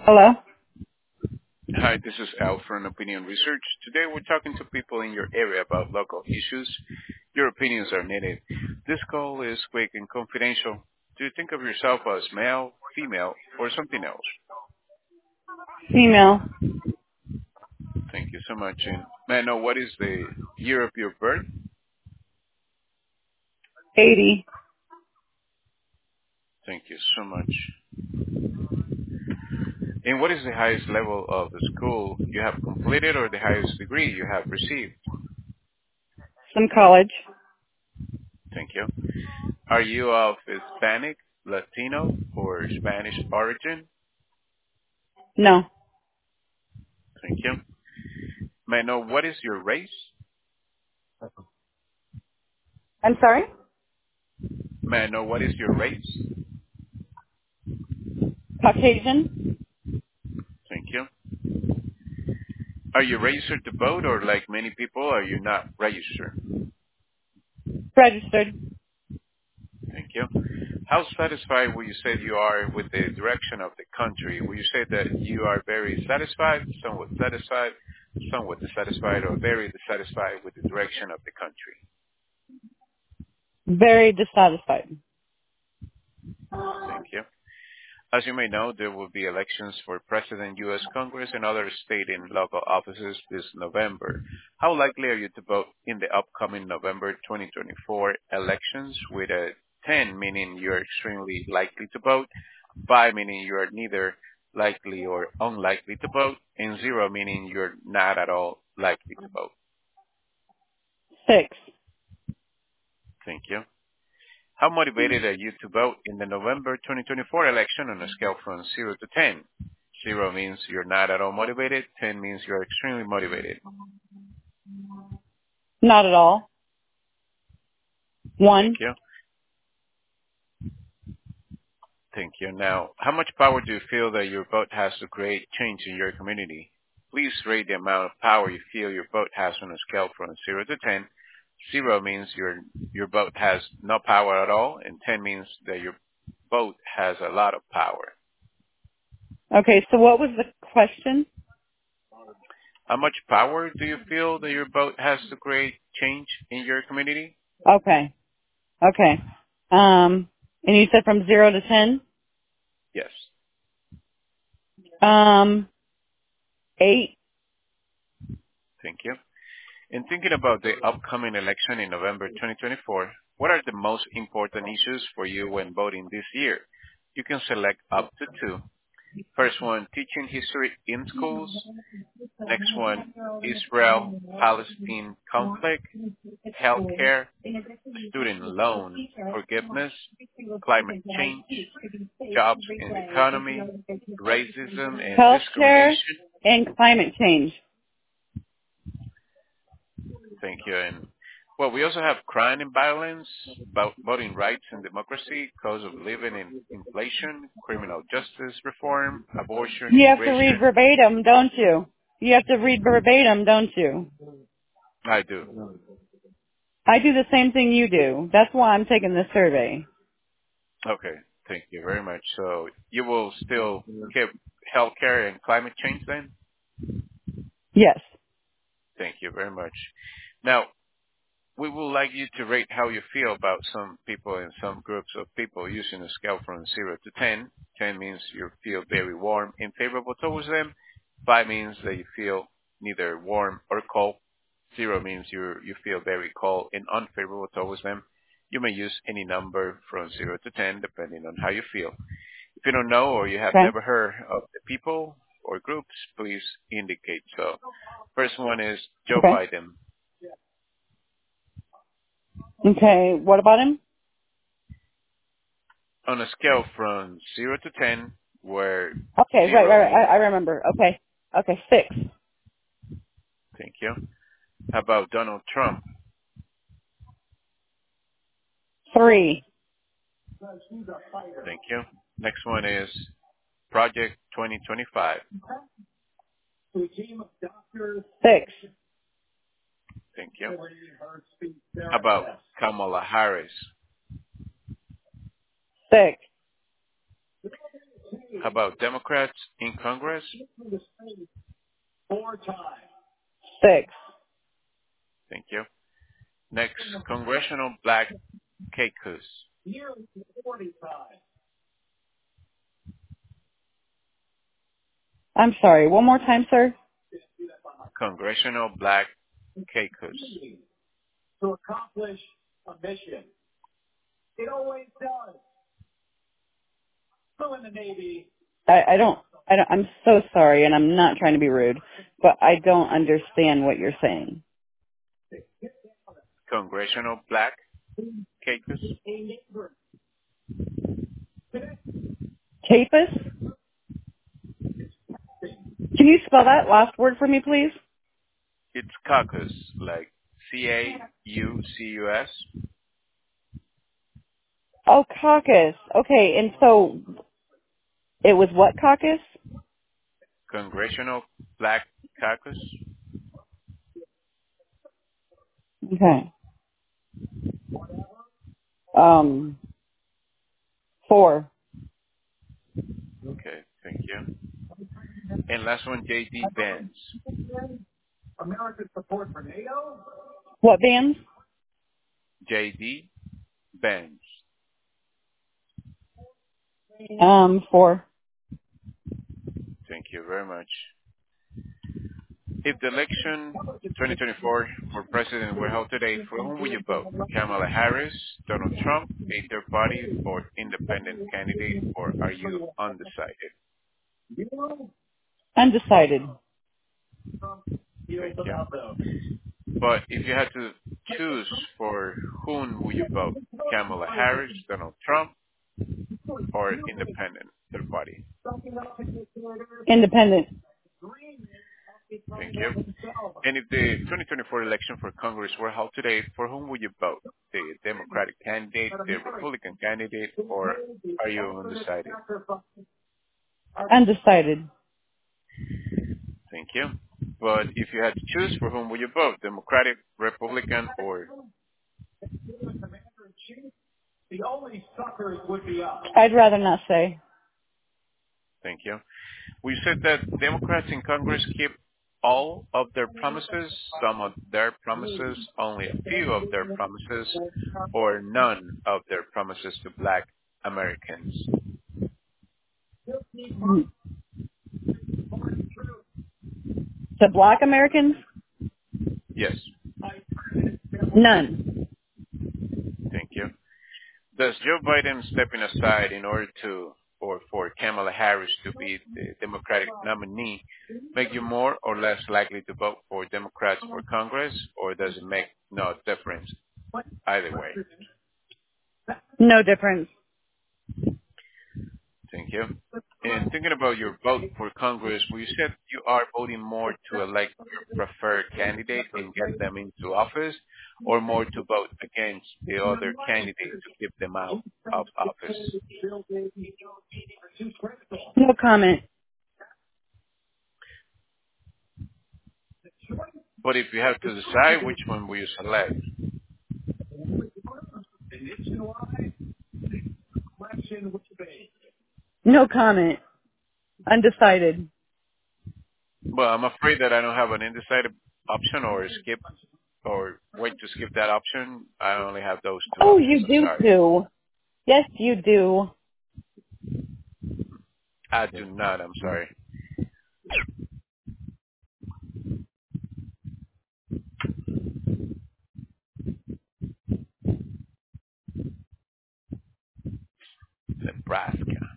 Hello? Hi, this is Al from Opinion Research. Today we're talking to people in your area about local issues. Your opinions are needed. This call is quick and confidential. Do you think of yourself as male, female, or something else? Female. Thank you so much. And may I know what is the year of your birth? 80. Thank you so much. And what is the highest level of the school you have completed or the highest degree you have received? Some college. Thank you. Are you of Hispanic, Latino, or Spanish origin? No. Thank you. May I know what is your race? I'm sorry? May I know what is your race? Caucasian? Thank you. Are you registered to vote or like many people are you not registered? Registered. Thank you. How satisfied will you say you are with the direction of the country? Will you say that you are very satisfied, somewhat dissatisfied, or very dissatisfied with the direction of the country? Very dissatisfied. Thank you. As you may know, there will be elections for President, U.S. Congress, and other state and local offices this November. How likely are you to vote in the upcoming November 2024 elections with a 10 meaning you're extremely likely to vote, 5 meaning you're neither likely or unlikely to vote, and 0 meaning you're not at all likely to vote? 6. Thank you. How motivated are you to vote in the November 2024 election on a scale from 0 to 10? 0 means you're not at all motivated. 10 means you're extremely motivated. Not at all. 1. Thank you. Thank you. Now, how much power do you feel that your vote has to create change in your community? Please rate the amount of power you feel your vote has on a scale from 0 to 10. 0 means your vote has no power at all, and 10 means that your vote has a lot of power. Okay, so what was the question? How much power do you feel that your vote has to create change in your community? Okay. Okay. And you said from 0 to 10? Yes. 8. Thank you. In thinking about the upcoming election in November 2024, what are the most important issues for you when voting this year? You can select up to 2. First one, teaching history in schools. Next one, Israel-Palestine conflict, healthcare, student loan forgiveness, climate change, jobs and economy, racism and Healthcare discrimination. and climate change. Thank you. And well, we also have crime and violence, voting rights and democracy, cost of living and inflation, criminal justice reform, abortion, You have to read immigration. verbatim, don't you? You have to read verbatim, don't you? I do. I do the same thing you do. That's why I'm taking this survey. Okay. Thank you very much. So you will still keep healthcare and climate change then? Yes. Thank you very much. Now, we would like you to rate how you feel about some people and some groups of people using a scale from 0 to 10. 10 means you feel very warm and favorable towards them. 5 means that you feel neither warm or cold. 0 means you feel very cold and unfavorable towards them. You may use any number from 0 to 10 depending on how you feel. If you don't know or you have Okay. never heard of the people or groups, please indicate so. First one is Joe Okay. Biden. Okay. What about him? On a scale from 0 to 10, where Okay. Right. 0 Right. means, Right. I remember. Okay. Okay. 6. thank you. How about Donald Trump? 3. Thank you. Next one is Project 2025. 6. Thank you. How about Kamala Harris? 6. How about Democrats in Congress? 6. Thank you. Next, Congressional Black Caucus. I'm sorry. One more time, sir. Congressional Black Caucus. I'm so sorry, and I'm not trying to be rude, but I don't understand what you're saying. Congressional Black Caucus. Capus? Can you spell that last word for me, please? It's caucus, like Caucus. Oh, caucus. Okay, and so it was what caucus? Congressional Black Caucus. Okay. 4. Okay, thank you. And last one, J.D. Vance. What bands? J.D. Vance. 4. Thank you very much. If the election 2024 for president were held today, for whom would you vote? Kamala Harris, Donald Trump, a third party, or independent candidate, or are you undecided? Undecided. Thank you. But if you had to choose, for whom would you vote? Kamala Harris, Donald Trump, or independent third party? Independent. Thank you. And if the 2024 election for Congress were held today, for whom would you vote? The Democratic candidate, the Republican candidate, or are you undecided? Undecided. Thank you. But if you had to choose, for whom would you vote? Democratic, Republican, or... I'd rather not say. Thank you. We said that Democrats in Congress keep all of their promises, some of their promises, only a few of their promises, or none of their promises to Black Americans. To Black Americans? Yes. None. Thank you. Does Joe Biden stepping aside in order to, or for Kamala Harris to be the Democratic nominee, make you more or less likely to vote for Democrats for Congress, or does it make no difference either way? No difference. Thank you. And thinking about your vote for Congress, well, you said you are voting more to elect your preferred candidate and get them into office, or more to vote against the other candidate to keep them out of office? No comment. But if you have to decide, which one will you select? No comment. Undecided. Well, I'm afraid that I don't have an undecided option or skip or wait to skip that option. I only have those two Oh, options. you I'm do sorry. too. Yes, you do. I do not. I'm sorry. Nebraska.